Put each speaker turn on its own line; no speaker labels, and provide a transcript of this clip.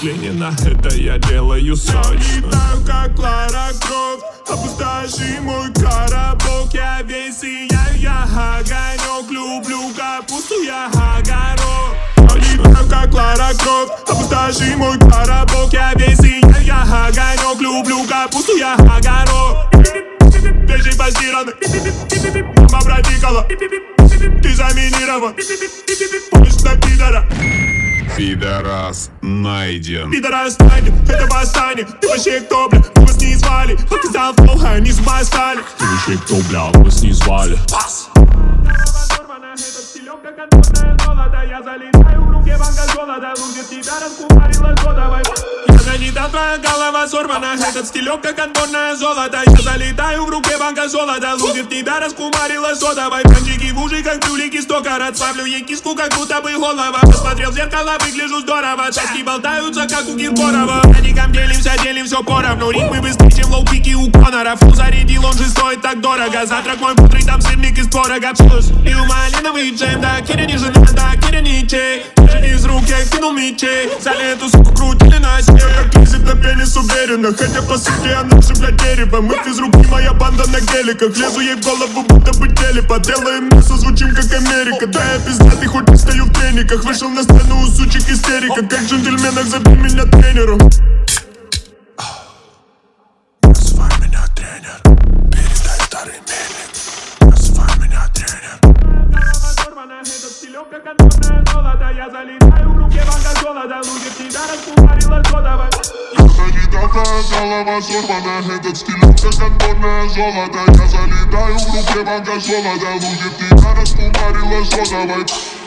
Ленина, это я делаю сочно.
Летаю, как Лара Крофт, опустоши мой коробок. Я весь сияю, я огонек. Люблю капусту, я огород. Летаю, как Лара Крофт, опустоши мой коробок. Я весь сияю, я огонек. Люблю капусту, я огород. Вещи постираны, мама протикала. Ты заминирован, помнишь на пидора.
Пидорас найден.
Пидорас найден, это восстание. Ты вообще кто, бля, вы вас не звали. Показал флоу, а они забастали.
Ты вообще кто, бля, вас не звали.
Я залетаю в руке банка золота. Лузер тебя раскупорила содовой. Я залетал, твоя голова сорвана. Этот стилек как отборное золото. Я залетаю в руке банка золота. Лузер тебя раскупорила содовой. Панчики в уши, как брюлики 100 карат. Славлю ей киску, как будто бы голова. Посмотрел в зеркало, выгляжу здорово. Таски болтаются, как у Киркорова. Радиком делим все поровну. Ритмы быстрее, чем лоу-пики у Конора. Фул зарядил, он же стоит так дорого. Завтрак мой мудрый, там сырник из творога. И у малиновый джем, да, Киря не жена, да, Киря не чей. Из рук я кинул мечей. За эту суку крутили на себе. Как лезет на пенис уверенно. Хотя по сути она же, блядь, дерево. Мы из руки, моя банда на геликах. Лезу ей в голову, будто бы телепа. Делаем мясо, звучим как Америка. Да, я пиздатый, хоть и стою в трениках. Вышел на сцену у сучек истерика. Как джентльменах, зови меня тренером.
Называй меня тренер. Передай старый мельник. Называй меня тренер.
Этот стилек как отборное золото. Я залетаю в руке банка золота. Лузер тебя раскупорила содовой.
Я залетал, твоя голова сорвана. Этот стилек как отборное золото. Я залетаю в руке банка золота. Лузер тебя раскупорила содовой.